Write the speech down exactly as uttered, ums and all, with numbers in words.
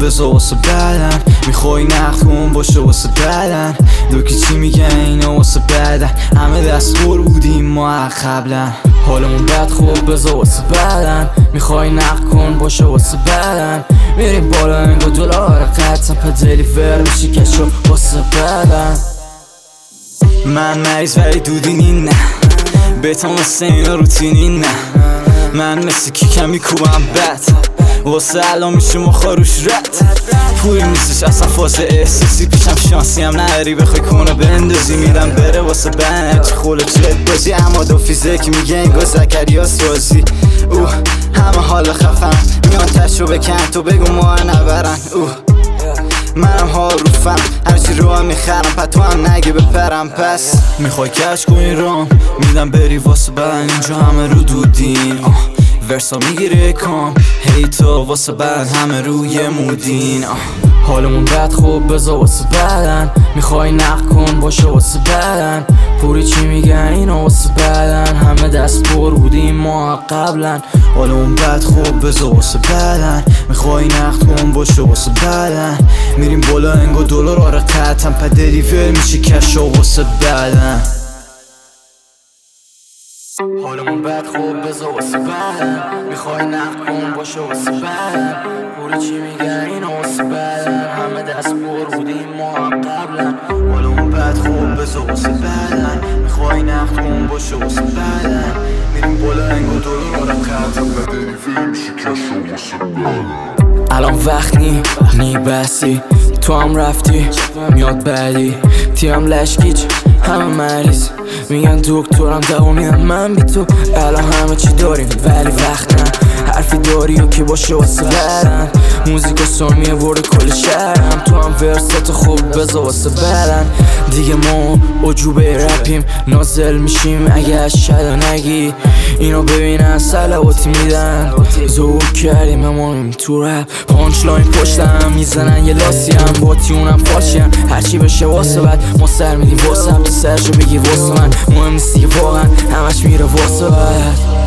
خوب بذار واسه بعدن، میخوای نقد کن باشه واسه بعدن. دوکی چی میگن اینا واسه بعدن، همه دستور بودیم ما قبلا. حالمون بد خوب بذار واسه بعدن، میخوای نقد کن باشه واسه بعدن. میریم بالا انگار دلار قطعا پدلی ور میشی کشو واسه بعدن. من مریض ولی دودینی نه، بهتم واسه اینا روتینی نه. من مثل کیکم میکوبم بد واسه الان میشه مخاروش رد. پولی نیستش اصلا فاز احساسی، پیشم شانسی هم نداری بخوای کنه بندازی. میدم بره واسه بنه چی خوله چه بازی، اما دو فیزیک میگه انگار زکریا سازی. اوه همه حال خفن میان تشو بکن تو بگو ما نبرن. اوه منم ها روفم هرچی رو هم میخرم پتو هم نگه بپرم. پس میخوای کش کنی رام میدم بری واسه بن، اینجا همه رو دودین آه. ورسا میگیره کام هیتا واسه بن همه روی مودین آه. حالمون بد خوب بذار واسه بعدن، میخوای نقد کن باشه واسه بعدن. پوری چی میگن اینا واسه بعدن، همه دست پر بودیم ما قبلا. حالمون بد خوب بذار واسه بعدن، میخوای نقد کن باشه واسه بعدن. میریم بالا انگار دلار آره قطعا پدلی ول میشه کشا واسه بعدن. حالمون بد خوب بذار واسه بعدن، میخوای نقد کن باشه واسه بعدن. پوری چی میگن اینا واسه بعدن، همه دست پر بودیم ما قبلا. حالمون بد خوب بذار واسه بعدن، میخوای نقد کن باشه واسه بعدن. میریم بالا انگار دلار قطعا پدلی ول میشه کشا واسه بعدن. الان وقت نی نی بسی تو هم رفتی میاد بعدی تیم لشکیچ همه مریض میگن دکترم دوا میدم من بی تو. الان همه چی داریم ولی وقت نه، حرفی داری و که باشه واسه برن. موزیک و سامیه برده کل شهرم، تو هم ورست خوب بذار واسه برن. دیگه ما عجوبه رپیم نازل میشیم اگه از شده نگی. اینو ببینن سلواتی میدن زور کردیم همانیم تو رپ. پانچ لاین پشتم میزنن یه لاسی هم باتی اونم فاشیم. هرچی بشه واسه بد ما سر میدیم واسه هم تو سرشو بگیر واسه من. مهم نیست دیگه واقعا همش میره واسه بد.